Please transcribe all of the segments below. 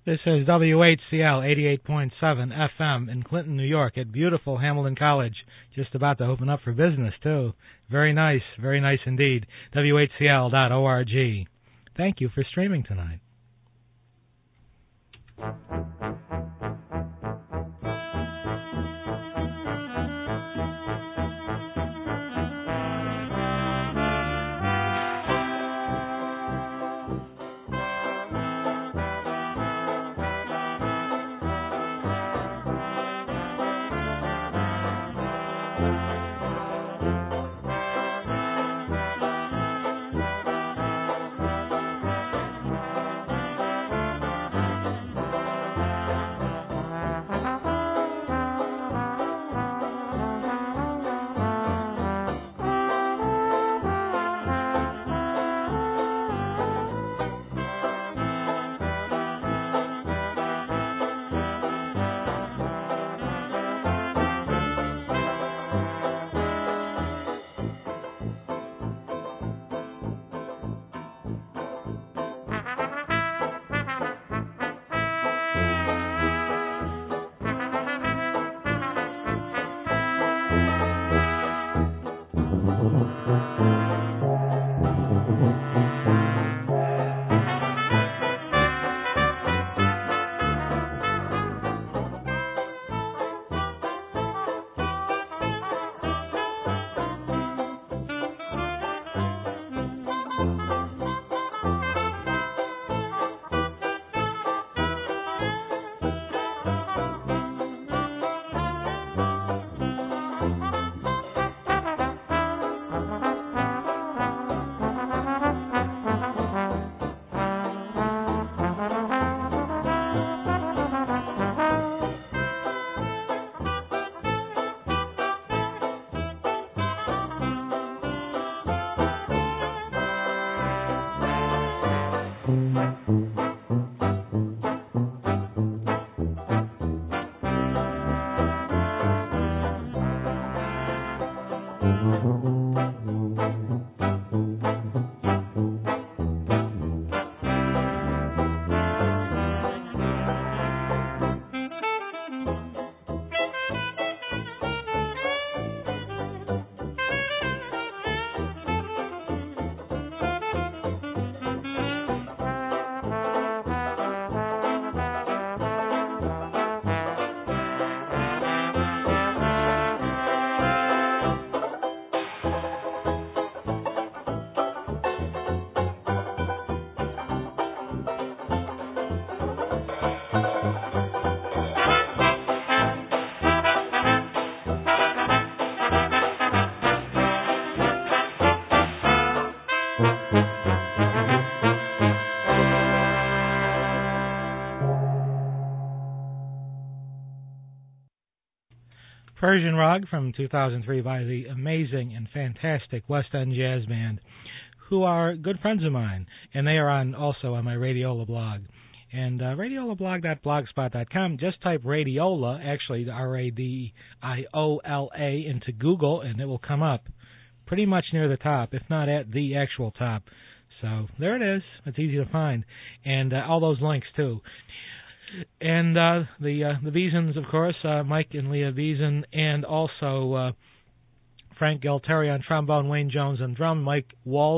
This is WHCL 88.7 FM in Clinton, New York at beautiful Hamilton College. Just about to open up for business, too. Very nice indeed. WHCL.org. Thank you for streaming tonight. Persian Rug from 2003 by the amazing and fantastic West End Jazz Band, who are good friends of mine, and they are also on my Radiola blog. And radiolablog.blogspot.com, just type Radiola, actually R-A-D-I-O-L-A, into Google, and it will come up pretty much near the top, if not at the actual top. So there it is. It's easy to find. And all those links, too. And the Beasons, of course, Mike and Leah Beason, and also Frank Galtieri on trombone, Wayne Jones on drum, Mike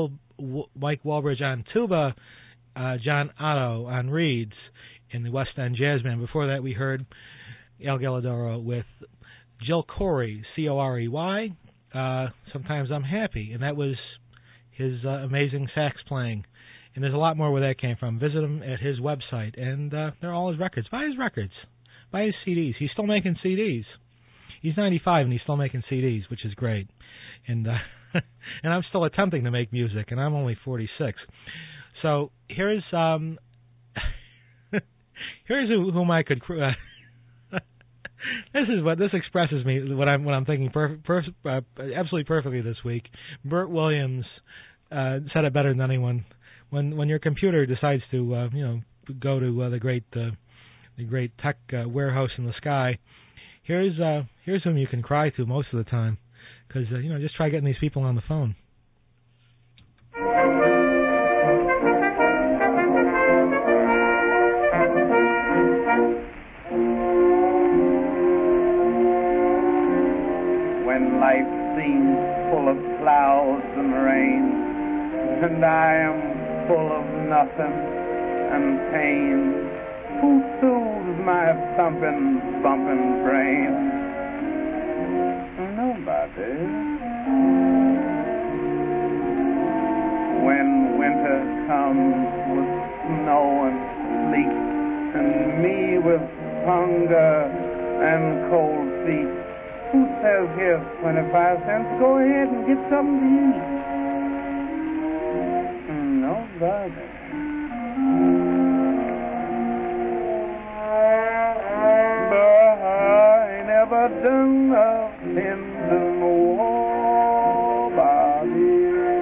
Walbridge on tuba, John Otto on reeds in the West End Jazz Band. Before that, we heard Al Galladoro with Jill Corey, C-O-R-E-Y, Sometimes I'm Happy, and that was his amazing sax playing. And there's a lot more where that came from. Visit him at his website, and they're all his records. Buy his records. Buy his CDs. He's still making CDs. He's 95, and he's still making CDs, which is great. And and I'm still attempting to make music, and I'm only 46. So here's whom I could. This expresses me what I'm thinking absolutely perfectly this week. Bert Williams said it better than anyone. When your computer decides to go to the great tech warehouse in the sky, here's whom you can cry to most of the time, because just try getting these people on the phone. rain, and I am full of nothing and pain. Who soothes my thumping, bumping brain? Nobody. When winter comes with snow and sleet, and me with hunger and cold feet, who says here's 25 cents? Go ahead and get something to eat. Nobody. But I never done nothing to nobody.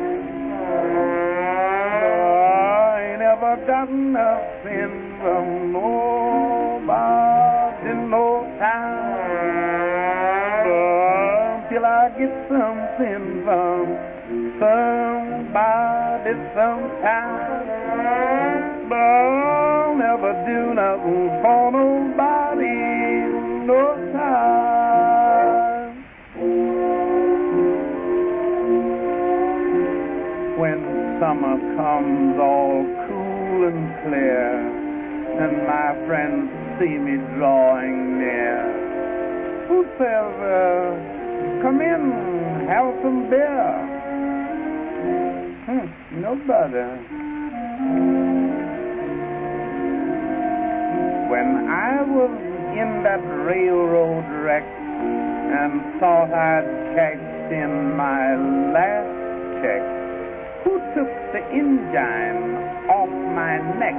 I never got nothing from nobody no time. But till I get something from somebody sometime. But I'll never do nothing for nobody no time. When summer comes all cool and clear, and my friends see me drawing near, who says, come in, have some beer? Nobody. When I was in that railroad wreck and thought I'd cashed in my last check, who took the engine off my neck?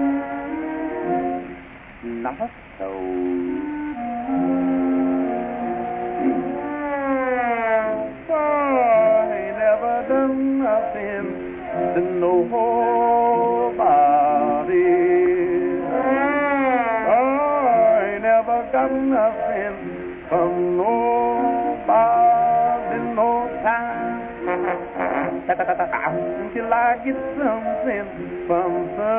Not a soul. I never done nothing to nobody. I never got nothing from nobody no time. Till I get something from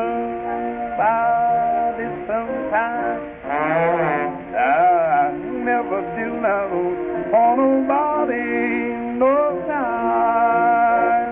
somebody sometime. I never do nothing for nobody no time.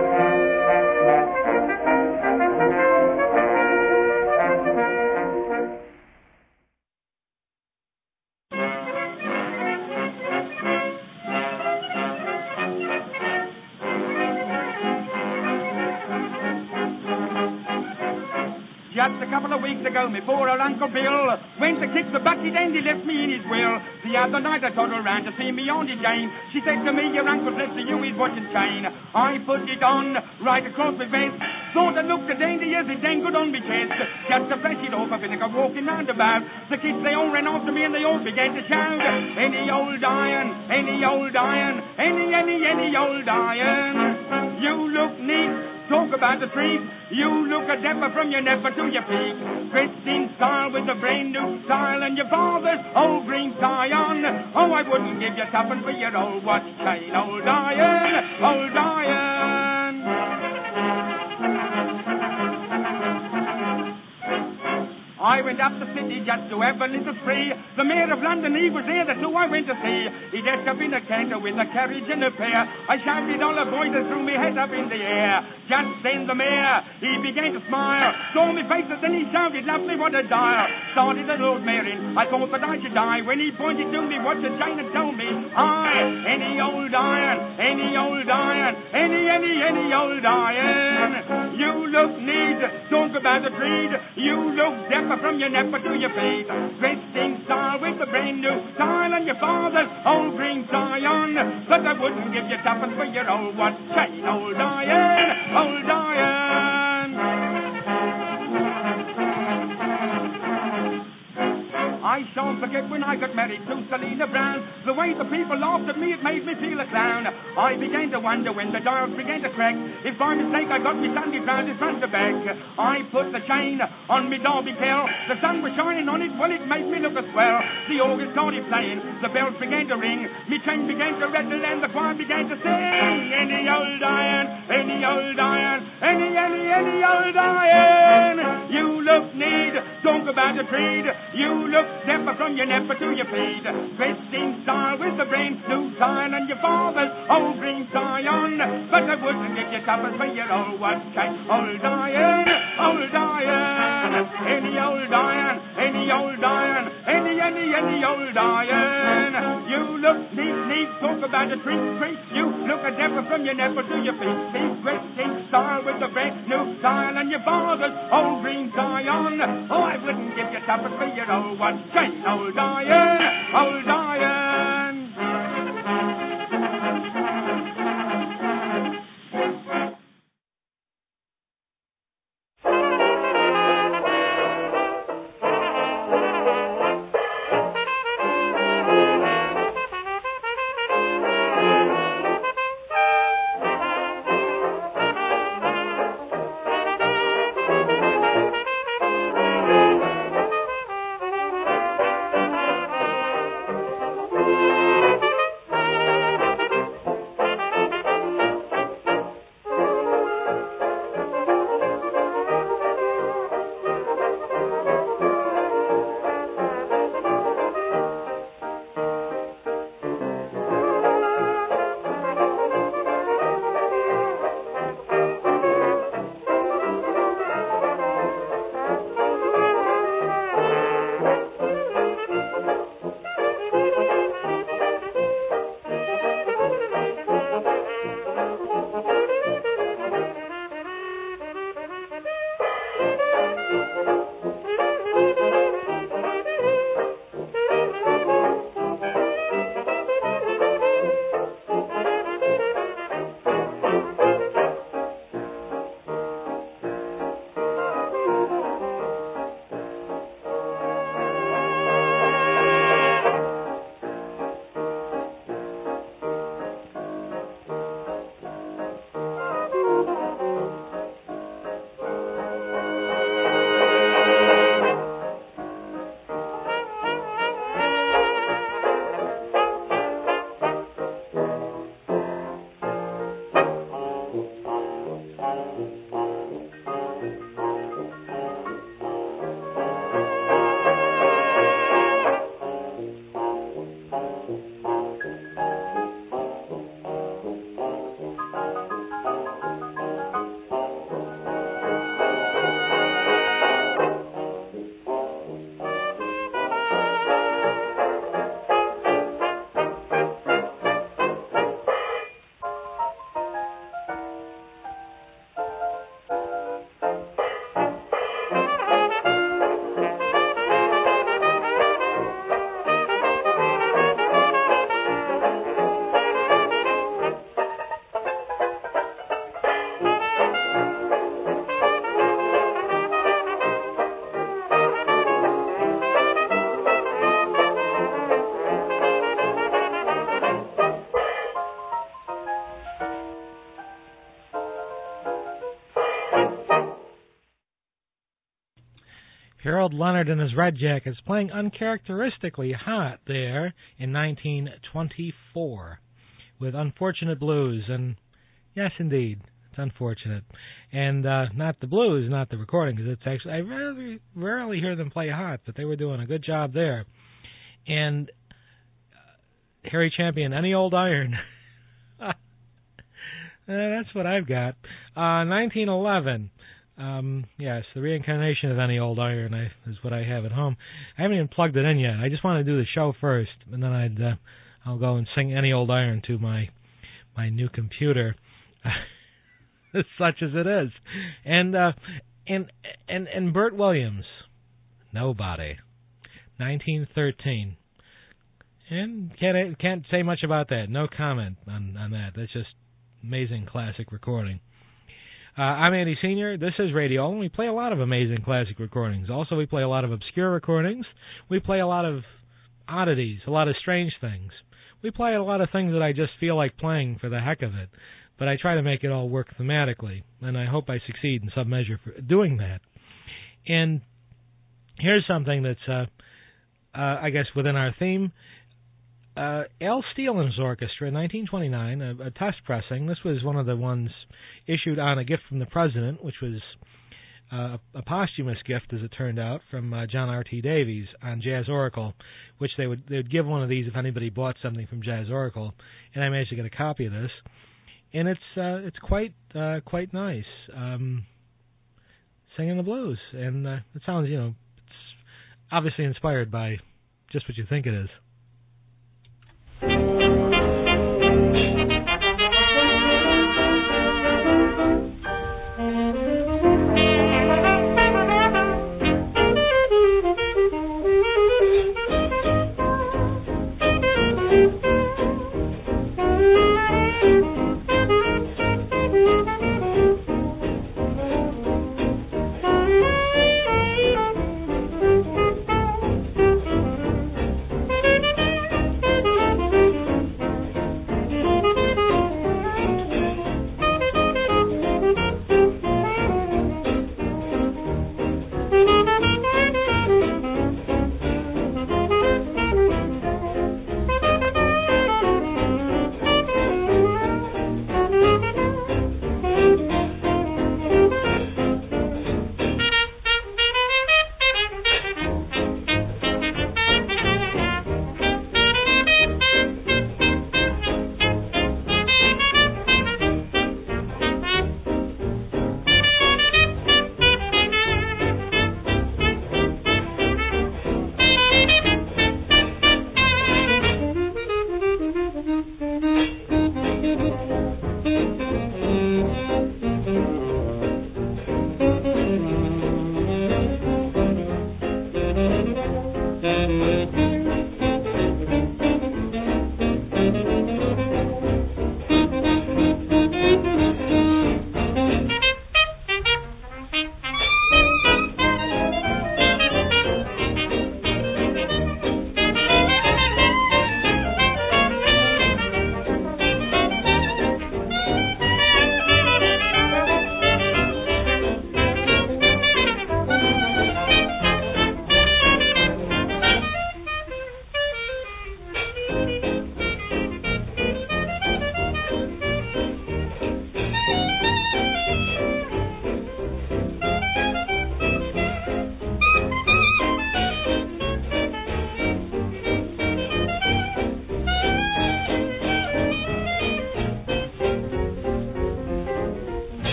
Just a couple of weeks ago, me poor old Uncle Bill went to kick the bucket and he left me in his will. The other night I told her around to see me Auntie Jane. She said to me, your uncle's left to you his watch and chain. I put it on right across my vest. Thought it looked as dandy as it dangled on my chest. Just to flash it off, I feel like I'm walking round about. The kids, they all ran after me and they all began to shout. Any old iron, any old iron, any old iron. You look neat. Talk about the treat. You look a dapper from your nepper to your feet. Dressed in style with a brand new style and your father's old green tie on. Oh, I wouldn't give you tuppence for your old watch chain. Old iron, old iron. I went up the city just to have a little spree. The Mayor of London, he was there, that's who I went to see. He dashed up in a canter with a carriage and a pair. I shouted all the boys and threw me head up in the air. Just then the Mayor, he began to smile. Saw me face and then he shouted, lovely, what a dial. Started the Lord Mayor in, I thought that I should die. When he pointed to me, watch the chain and told me, any old iron, any old iron, any old iron. You look neat, talk about the breed. You look dapper from your nepper to your feet. Dressed in style with a brand new style and your father's old green tie on. But I wouldn't give you tuppence for your old watch chain. Old iron, old iron. I shan't forget when I got married to Selina Brown. The way the people laughed at me, it made me feel a clown. I began to wonder when the dials began to crack if by mistake I got me Sunday trousers front to back. I put the chain on me Derby Kell. The sun was shining on it, well, it made me look a swell. The organ started playing, the bells began to ring, me chain began to rattle and the choir began to sing. Any old iron, any old iron, any old iron. You look neat, talk about the trade. You look Zephyr from your neck to your feet. Dressed in style with the brand new tile and your father's old green Zion. But I wouldn't give you tuppence for your old one cake. Old Diane, old Diane. Any old Diane, any old Diane. Any old Diane. You look neat, talk about a treat. You look a Zephyr from your neck to your feet. Be dressed in style with the brand new tile and your father's old green Zion. Oh, I wouldn't give you tuppence for your old one cake. Old Diane, old Diane. Harold Leonard and his Red Jackets playing uncharacteristically hot there in 1924 with Unfortunate Blues. And yes, indeed, it's unfortunate. And not the blues, not the recording, because it's actually, I rarely hear them play hot, but they were doing a good job there. And Harry Champion, Any Old Iron. That's what I've got. 1911. Yes, the reincarnation of Any Old Iron is what I have at home. I haven't even plugged it in yet. I just want to do the show first, and then I'll go and sing Any Old Iron to my new computer, such as it is. And Bert Williams, Nobody, 1913. And can't say much about that. No comment on that. That's just amazing classic recording. I'm Andy Senior. This is Radio, and we play a lot of amazing classic recordings. Also, we play a lot of obscure recordings. We play a lot of oddities, a lot of strange things. We play a lot of things that I just feel like playing for the heck of it. But I try to make it all work thematically, and I hope I succeed in some measure for doing that. And here's something that's, I guess, within our theme. Al Steele and his orchestra in 1929, a test pressing. This was one of the ones issued on A Gift from the President, which was a posthumous gift, as it turned out, from John R.T. Davies on Jazz Oracle, which they would give one of these if anybody bought something from Jazz Oracle, and I managed to get a copy of this, and it's quite nice, singing the blues, and it sounds, it's obviously inspired by just what you think it is.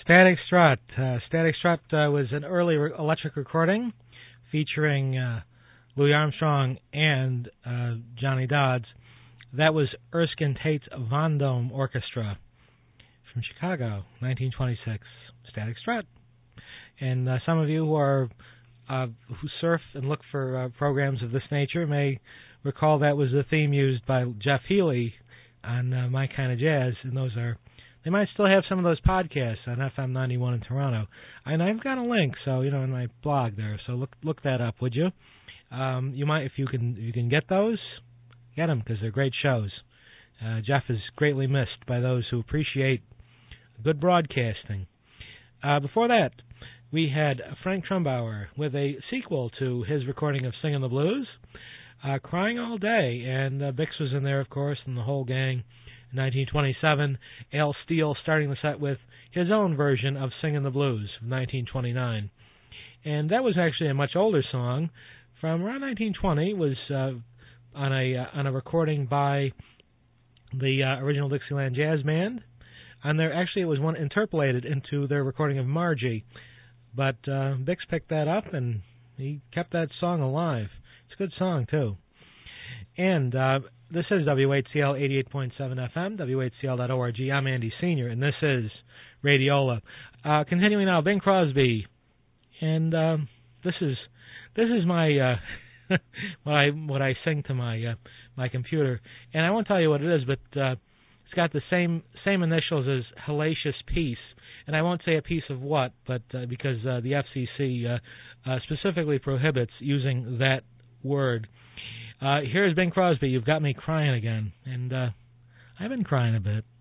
Static Strut. Static Strut was an early electric recording featuring Louis Armstrong and Johnny Dodds. That was Erskine Tate's Von Dome Orchestra from Chicago, 1926. Static Strut. And some of you who surf and look for programs of this nature may recall that was the theme used by Jeff Healey on My Kind of Jazz, and they might still have some of those podcasts on FM 91 in Toronto. And I've got a link, so in my blog there. So look that up, would you? You might, if you can get those, get them because they're great shows. Jeff is greatly missed by those who appreciate good broadcasting. Before that, we had Frank Trumbauer with a sequel to his recording of Singin' the Blues, Crying All Day, and Bix was in there, of course, and the whole gang. In 1927, Al Steele starting the set with his own version of Singin' the Blues from 1929. And that was actually a much older song from around 1920. It was on a recording by the original Dixieland Jazz Band. And it was one interpolated into their recording of Margie. But Bix picked that up, and he kept that song alive. It's a good song, too. And this is WHCL 88.7 FM, WHCL.org. I'm Andy Sr., and this is Radiola. Continuing now, Bing Crosby. And this is my what I sing to my computer. And I won't tell you what it is, but it's got the same initials as Hellacious Peace. And I won't say a piece of what, but because the FCC specifically prohibits using that word. Here's Bing Crosby, You've Got Me Crying Again. And I've been crying a bit.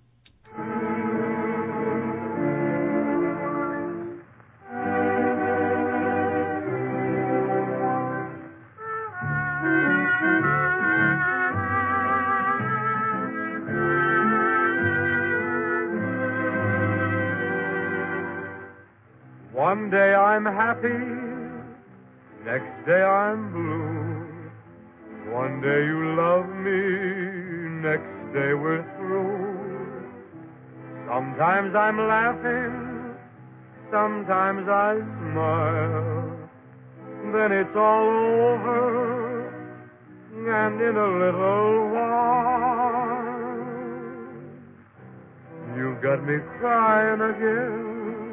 One day I'm happy, next day I'm blue. One day you love me, next day we're through. Sometimes I'm laughing, sometimes I smile. Then it's all over, and in a little while, you've got me crying again.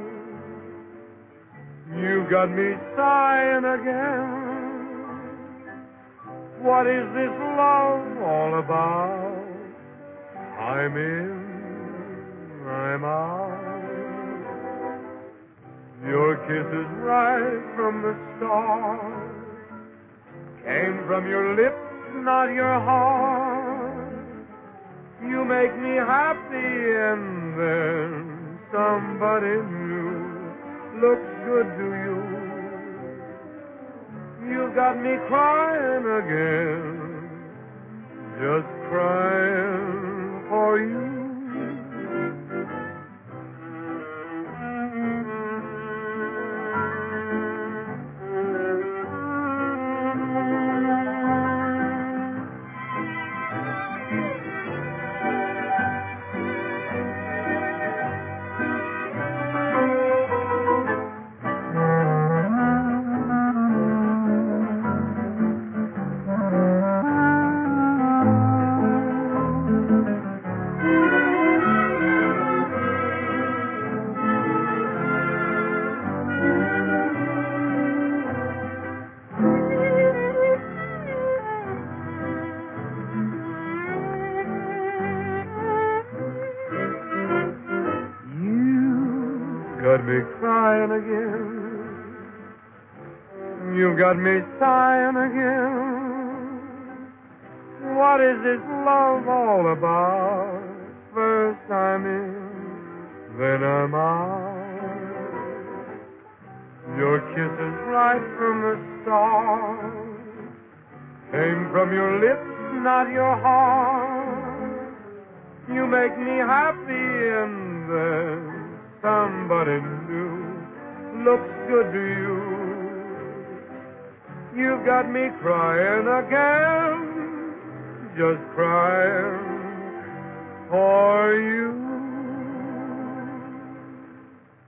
You've got me sighing again. What is this love all about? I'm in, I'm out. Your kisses right from the start came from your lips, not your heart. You make me happy, and then somebody new looks good to you. You've got me crying again, just crying for you. Got me crying again. You've got me sighing again. What is this love all about? First I'm in, then I'm out. Your kisses right from the start came from your lips, not your heart. You make me happy, and then somebody new looks good to you. You've got me crying again, just crying for you.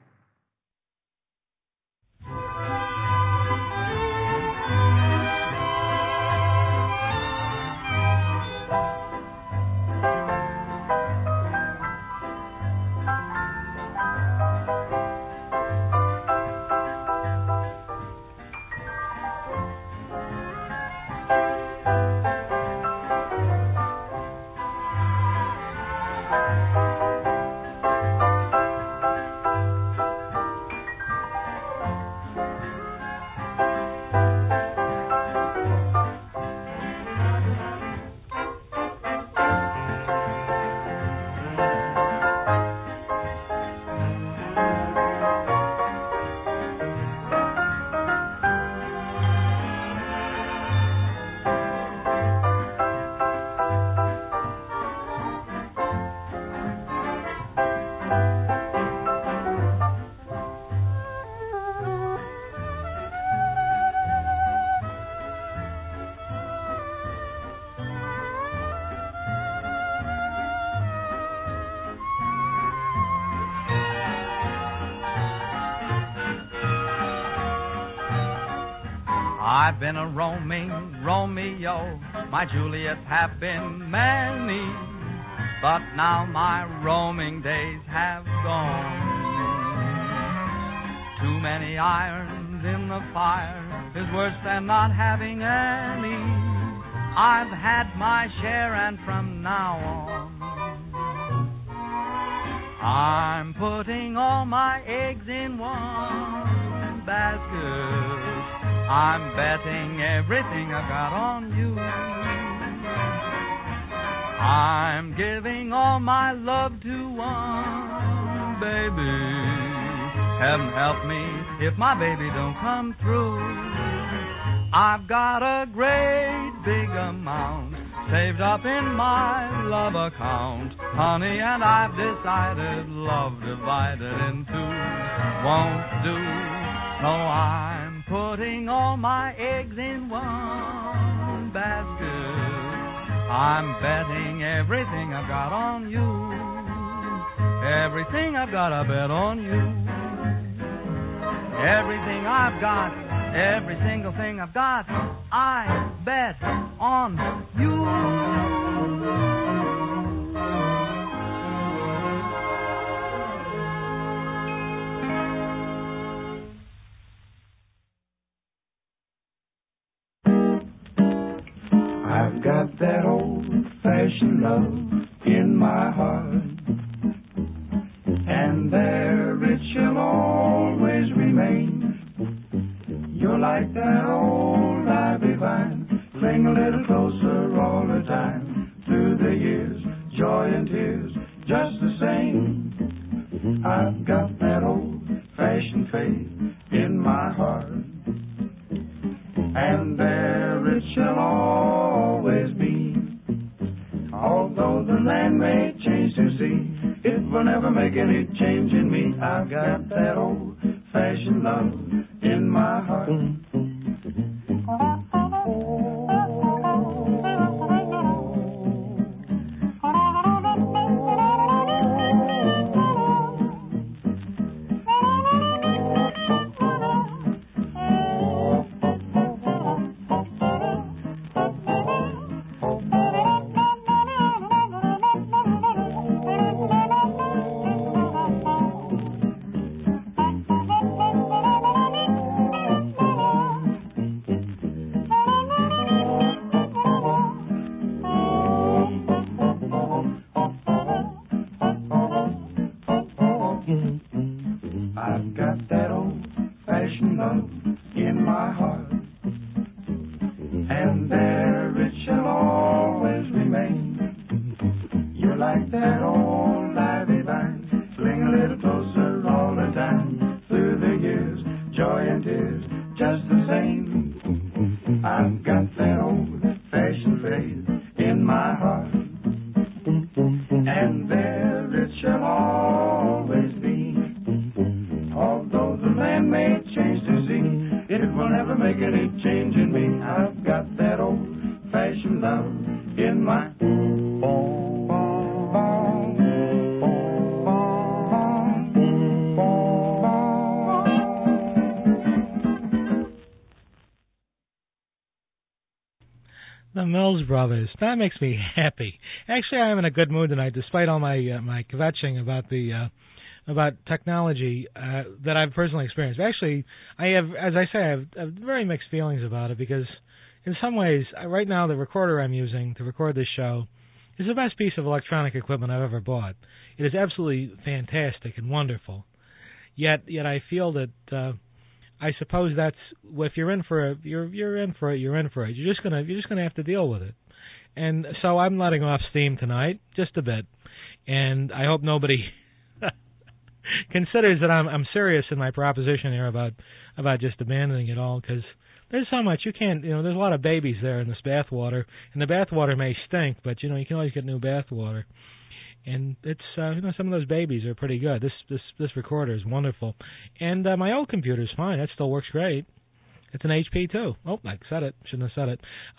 I've been a roaming Romeo, my Juliets have been many, but now my roaming days have gone. Too many irons in the fire is worse than not having any. I've had my share, and from now on I'm putting all my eggs in one basket. I'm betting everything I've got on you. I'm giving all my love to one baby. Heaven help me if my baby don't come through. I've got a great big amount saved up in my love account, honey, and I've decided love divided in two won't do. So I'm putting all my eggs in one basket. I'm betting everything I've got on you. Everything I've got, I bet on you. Everything I've got, every single thing I've got, I bet on you. I've got that old-fashioned love in my heart, and there it shall always remain. You're like that old ivy vine, cling a little closer all the time. Through the years, joy and tears, just the same. I've got that old-fashioned faith in my heart, and there it shall always be. Although the land may change to sea, it will never make any change in me. I've got that old-fashioned love in my heart. I've got that old-fashioned love in my heart, and there it shall always remain. You're like that old ivy vine, cling a little closer all the time. Through the years, joy and tears, just the same. I've got that old-fashioned faith in my heart, and there it shall always be. Although the land may change to sea, it will never make any change in me. I've got that old-fashioned love in my The Mills Brothers. That makes me happy. Actually, I'm in a good mood tonight, despite all my my kvetching about technology that I've personally experienced. Actually, I have, as I say, I have very mixed feelings about it, because in some ways, right now, the recorder I'm using to record this show is the best piece of electronic equipment I've ever bought. It is absolutely fantastic and wonderful. Yet I feel that I suppose that's, if you're in for it, you're in for it. You're in for it. You're just gonna have to deal with it. And so I'm letting off steam tonight, just a bit, and I hope nobody considers that I'm serious in my proposition here about just abandoning it all, because there's so much you can't, there's a lot of babies there in this bathwater, and the bathwater may stink, but you can always get new bathwater. And it's some of those babies are pretty good. This recorder is wonderful, and my old computer's fine. That still works great. It's an HP too. Oh, I said it. Shouldn't have said it.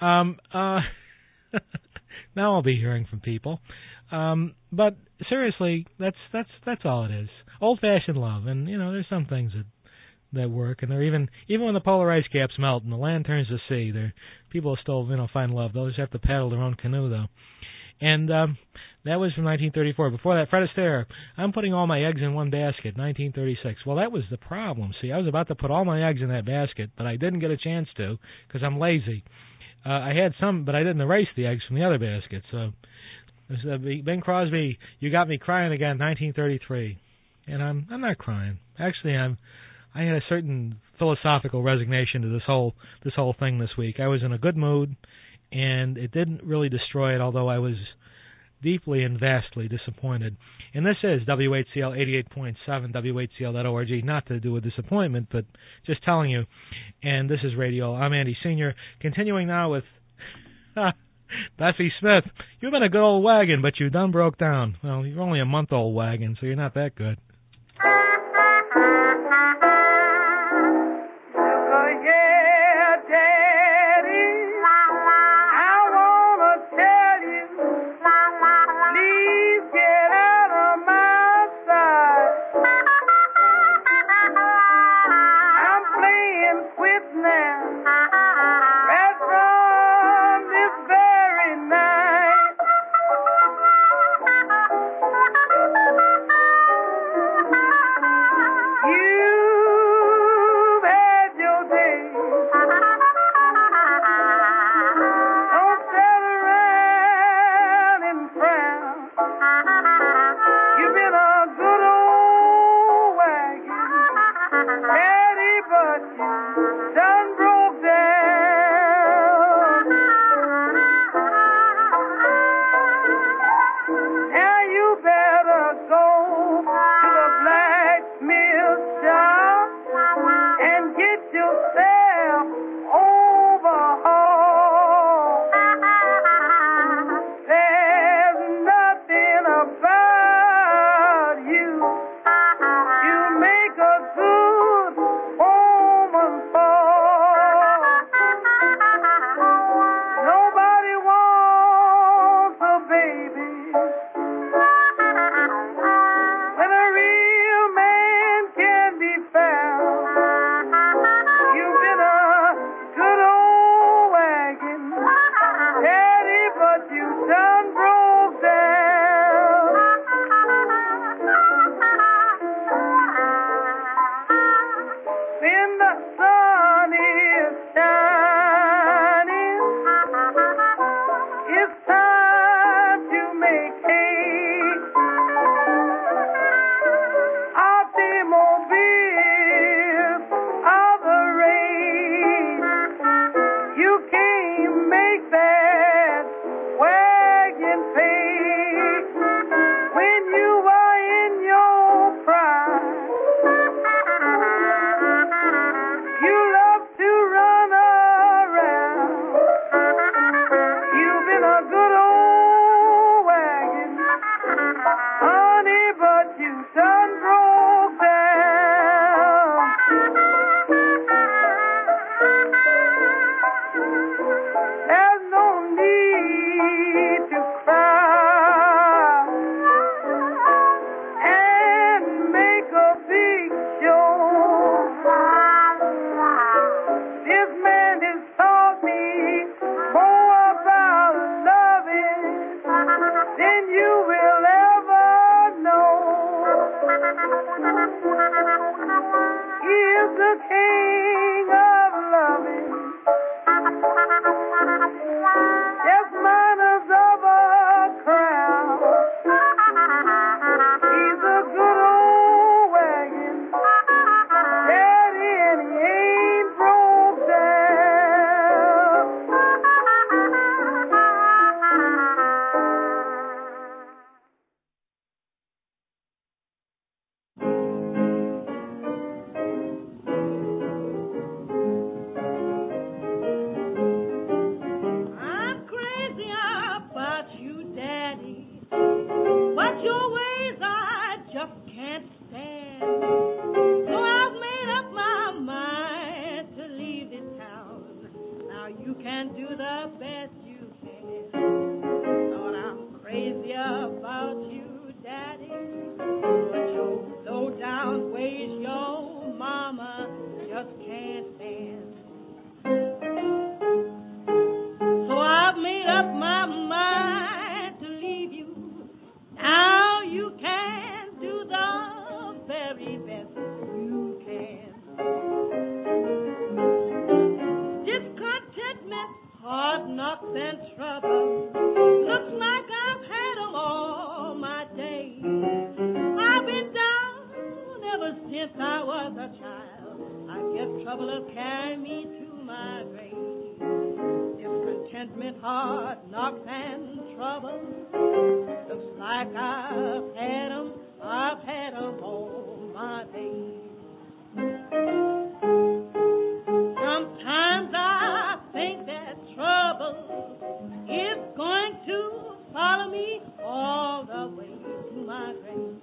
Now I'll be hearing from people. But seriously, that's all it is. Old-fashioned love, and there's some things that work, and they're even when the polar ice caps melt and the land turns to sea, people still find love. They'll just have to paddle their own canoe though. And that was from 1934. Before that, Fred Astaire, I'm putting all my eggs in one basket, 1936. Well, that was the problem. See, I was about to put all my eggs in that basket, but I didn't get a chance to because I'm lazy. I had some, but I didn't erase the eggs from the other basket. So, Bing Crosby, You Got Me Crying Again, 1933. And I'm not crying. Actually, I had a certain philosophical resignation to this whole thing this week. I was in a good mood, and it didn't really destroy it, although I was deeply and vastly disappointed. And this is WHCL 88.7, WHCL.org, not to do with disappointment, but just telling you. And this is Radio. I'm Andy Sr. Continuing now with Bessie Smith. You've been a good old wagon, but you done broke down. Well, you're only a month-old wagon, so you're not that good. Daddy, but your low down ways, your mama will carry me to my grave. Discontentment, hard knocks, and trouble. Looks like I've had 'em all my days. Sometimes I think that trouble is going to follow me all the way to my grave.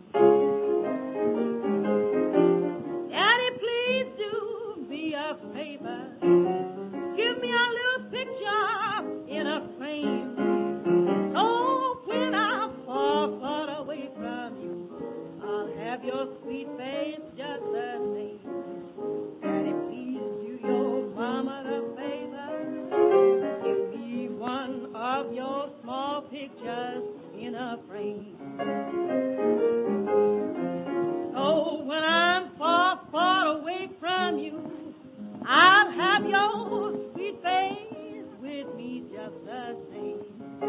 Daddy, please do me a favor. Give me a little picture in a frame. Oh, when I fall far away from you, I'll have your sweet face just the same. Daddy, please do your mama the favor. Give me one of your small pictures in a frame. Oh, when I'm far, far away from you, I'll have your sweet face with me just the same.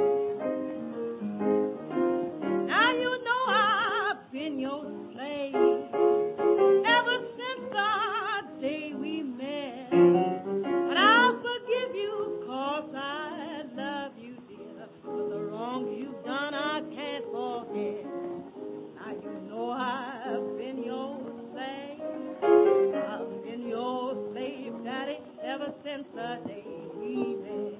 Now you know I've been your slave ever since the day we met. But I'll forgive you 'cause I love you, dear. But the wrong you've done I can't forget. Now you know I've been your slave. I've been your slave, Daddy, ever since the day we met.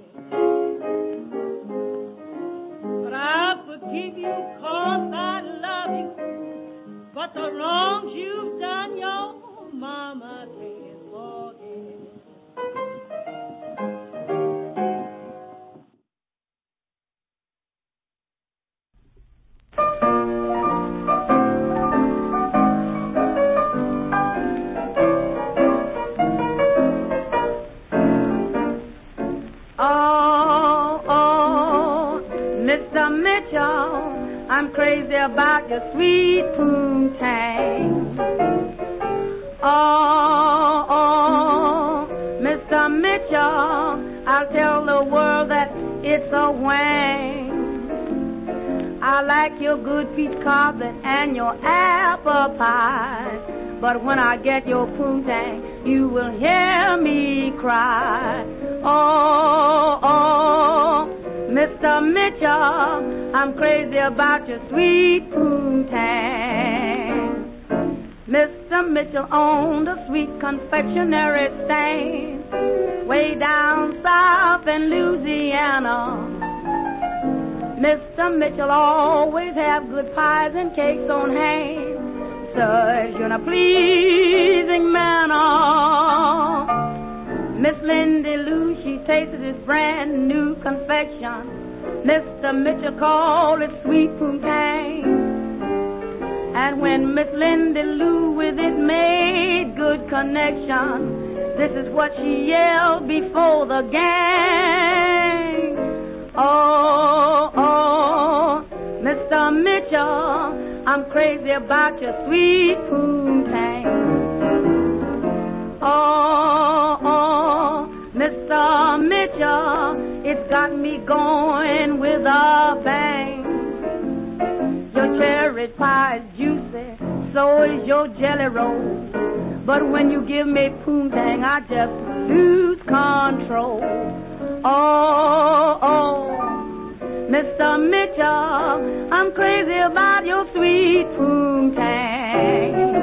But I'll forgive you 'cause I love you. But the wrongs you've done, your mama can't forget. Mr. Mitchell, I'm crazy about your sweet poontang. Oh, Mr. Mitchell, I'll tell the world that it's a wang. I like your good peach cobbler and your apple pie, but when I get your poontang, you will hear me cry. Oh, Mr. Mitchell, I'm crazy about your sweet poontang. Mr. Mitchell owned a sweet confectionery stand way down south in Louisiana. Mr. Mitchell always have good pies and cakes on hand, such in a pleasing manner. Miss Lindy Lou, she tasted his brand new confection. Mr. Mitchell called it sweet poontang. And when Miss Lindy Lou with it made good connection, this is what she yelled before the gang. Oh, Mr. Mitchell, I'm crazy about your sweet poontang. Oh, Mr. Mitchell, it's got me going with a bang. Your cherry pie is juicy, so is your jelly roll. But when you give me poontang, I just lose control. Oh, Mr. Mitchell, I'm crazy about your sweet poontang.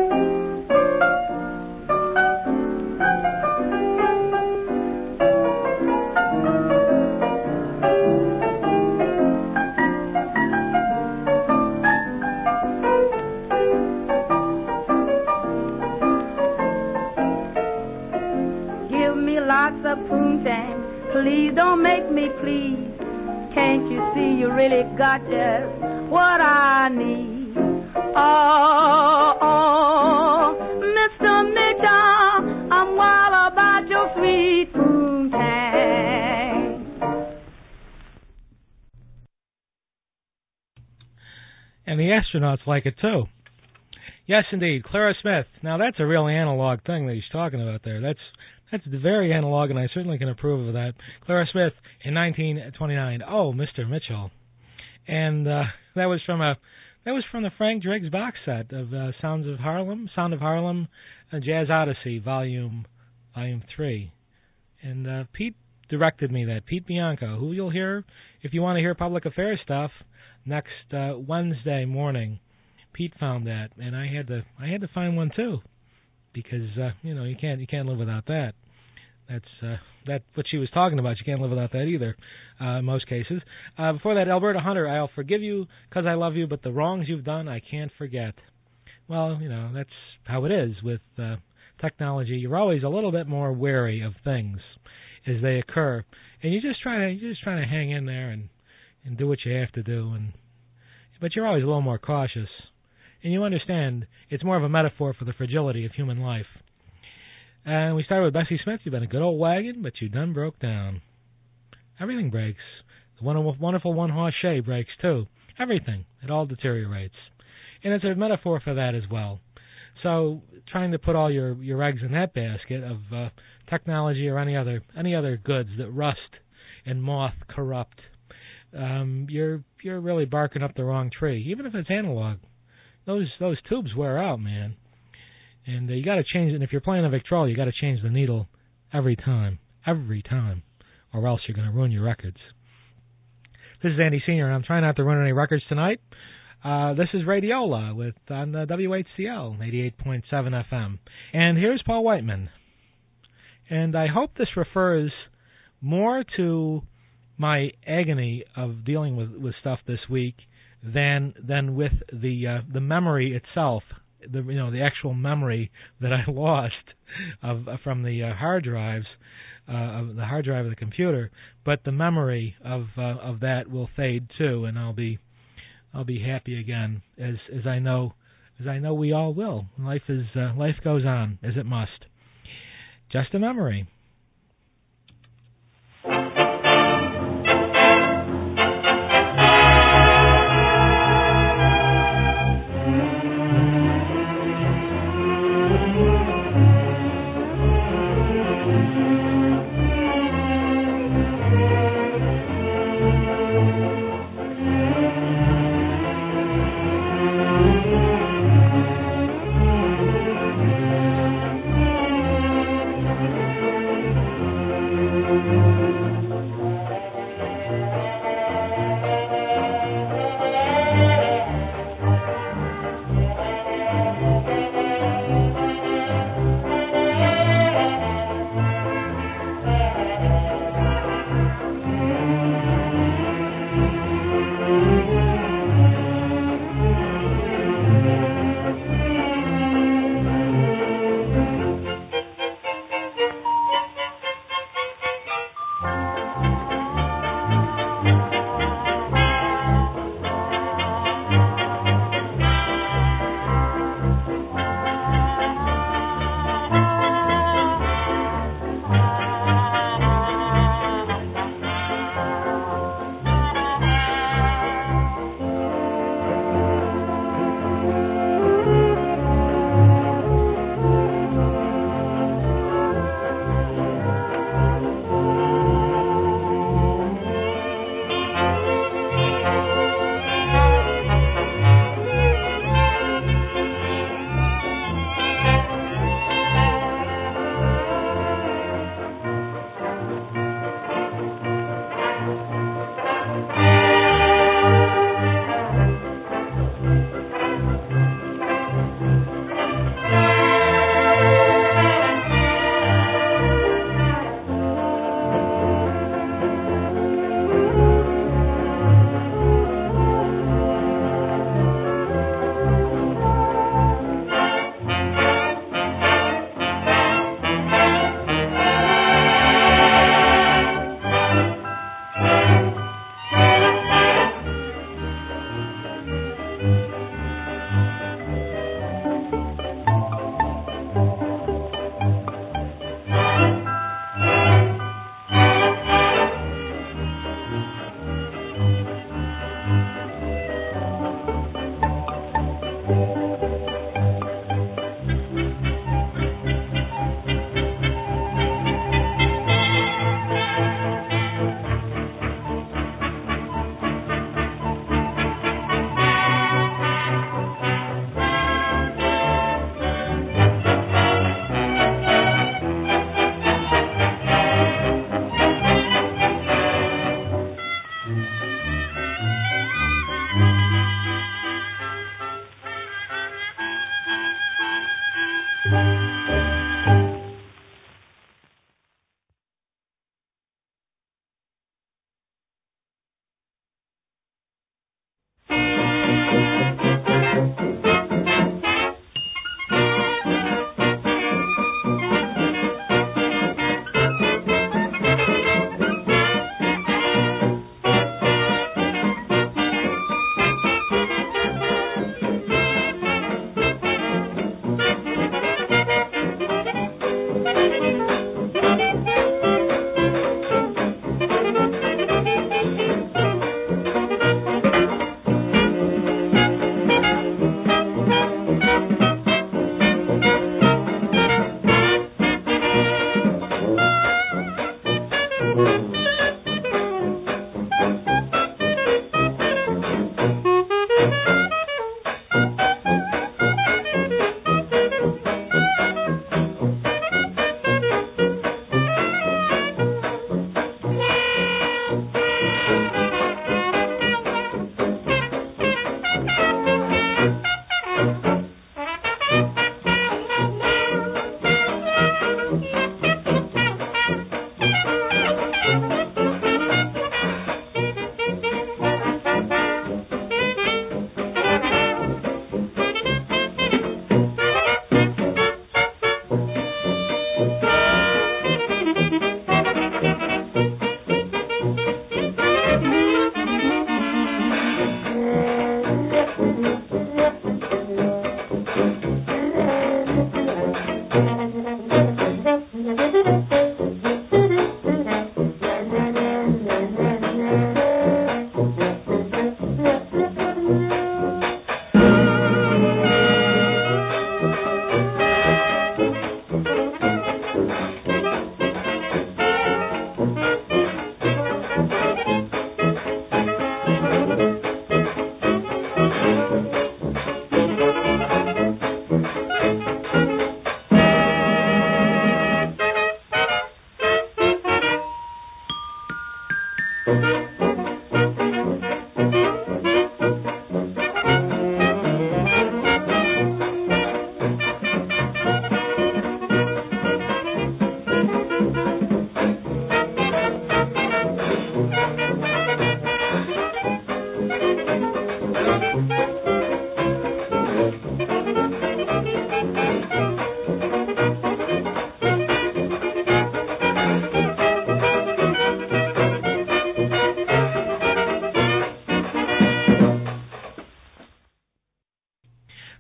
Lots of poontang, please don't make me please. Can't you see you really got just what I need? Oh, Mr. Mitchell, I'm wild about your sweet poontang. And the astronauts like it too. Yes, indeed, Clara Smith. Now that's a real analog thing that he's talking about there. That's very analog, and I certainly can approve of that. Clara Smith in 1929. Oh, Mr. Mitchell, and that was from the Frank Driggs box set of Sound of Harlem, a Jazz Odyssey, Volume Volume 3. And Pete directed me that. Pete Bianco, who you'll hear if you want to hear public affairs stuff next Wednesday morning. Pete found that, and I had to find one too, because you can't live without that. That's what she was talking about. You can't live without that either, in most cases. Before that, Alberta Hunter, I'll forgive you because I love you, but the wrongs you've done I can't forget. Well, that's how it is with technology. You're always a little bit more wary of things as they occur, and you just try to hang in there and do what you have to do, but you're always a little more cautious. And you understand it's more of a metaphor for the fragility of human life. And we started with Bessie Smith. You've been a good old wagon, but you done broke down. Everything breaks. The wonderful one-horse shay breaks, too. Everything. It all deteriorates. And it's a metaphor for that as well. So trying to put all your eggs in that basket of technology or any other goods that rust and moth corrupt, you're really barking up the wrong tree, even if it's analog. Those tubes wear out, man. And you got to change it. And if you're playing a Victrola, you got to change the needle every time, or else you're going to ruin your records. This is Andy Sr., and I'm trying not to ruin any records tonight. This is Radiola on WHCL 88.7 FM. And here's Paul Whiteman. And I hope this refers more to my agony of dealing with stuff this week than with the memory itself, the actual memory that I lost from the hard drives, of the hard drive of the computer. But the memory of that will fade too, and I'll be happy again, as I know we all will. Life goes on as it must. Just a memory.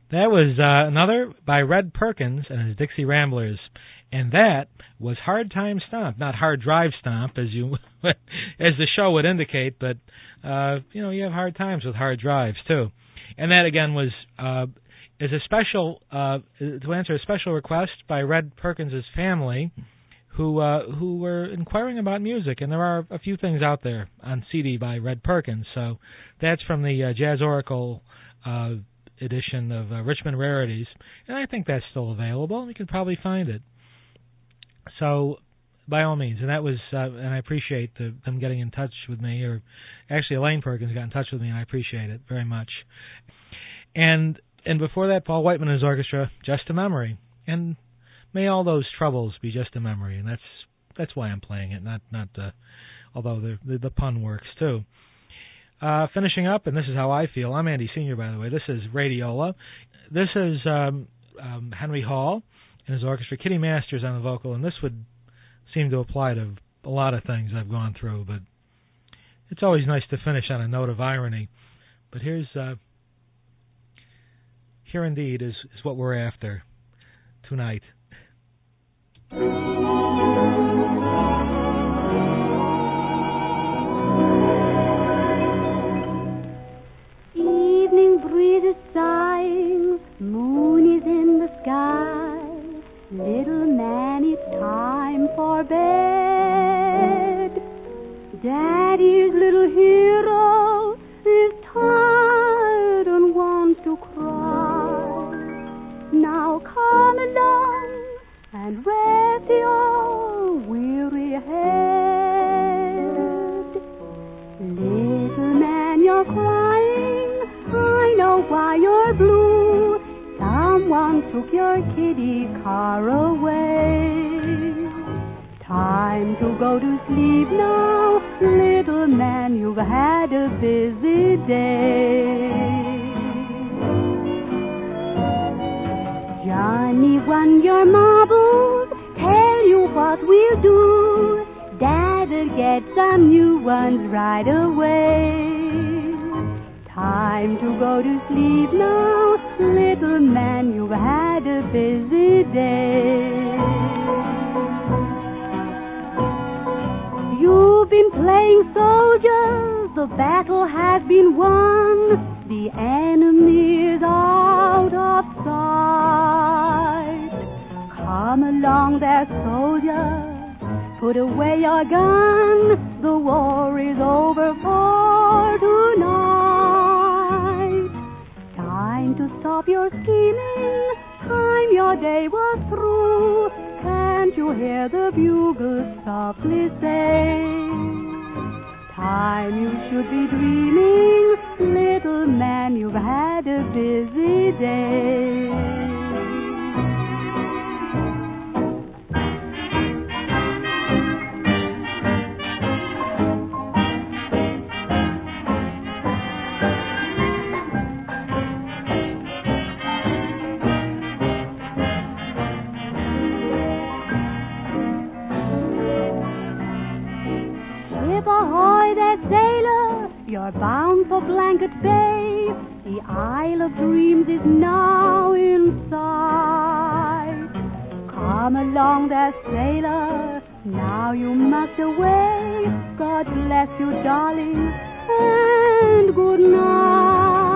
That was another by Red Perkins and his Dixie Ramblers, and that was Hard Time Stomp, not Hard Drive Stomp, as the show would indicate, but you have hard times with hard drives too. And that again was is a special to answer a special request by Red Perkins' family, who were inquiring about music, and there are a few things out there on CD by Red Perkins. So that's from the Jazz Oracle edition of Richmond Rarities, and I think that's still available. You can probably find it. So by all means, and that was, and I appreciate them getting in touch with me, or actually Elaine Perkins got in touch with me, and I appreciate it very much. And before that, Paul Whiteman and his orchestra, Just a Memory, and may all those troubles be just a memory, and that's why I'm playing it, not although the pun works too. Finishing up, and this is how I feel. I'm Andy Senior, by the way. This is Radiola. This is Henry Hall and his orchestra, Kitty Masters on the vocal, and this would seem to apply to a lot of things I've gone through, but it's always nice to finish on a note of irony. But here indeed is what we're after tonight. Evening breeze is sighing, moon is in the sky. Little man, it's time for bed. Daddy's little hero is tired and wants to cry. Now come along and rest your weary head. Little man, you're crying, I know why you're blue. Someone took your kitty car away. Time to go to sleep now, little man, you've had a busy day. Johnny won your marbles, tell you what we'll do. Dad'll get some new ones right away. Time to go to sleep now, little man, you've had a busy day. You've been playing soldier, the battle has been won. The enemy is out of sight. Come along there, soldier, put away your gun. The war is over for tonight. Time to stop your scheming, time your day was through. Can't you hear the bugles softly say? Time you should be dreaming, little man, you've had a busy day. Ahoy there, sailor, you're bound for Blanket Bay. The Isle of Dreams is now in sight. Come along there, sailor, now you must away. God bless you, darling, and good night.